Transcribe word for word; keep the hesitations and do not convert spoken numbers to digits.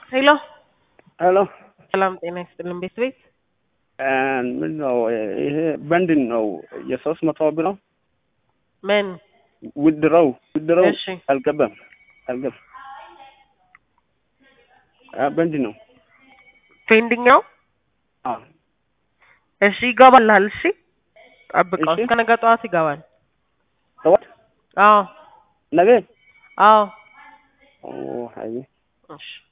ሄሎ ሄሎ ሰላም ጤና ይስጥልን ቤት ቤት ምን ነው ይሄ በንድን ነው የሶስት መቶ ብር ነው ምን ውድረው ውድረው እሺ አልገባም አልገባም አ በንድን ነው ፔንዲንግ ነው አ እሺ ይገባልሃል እሺ ጠብቀው እሺ እስከ ነገ ጠዋት ይገባል ጠዋት አዎ ነገ አዎ ኦ ሃይ እሺ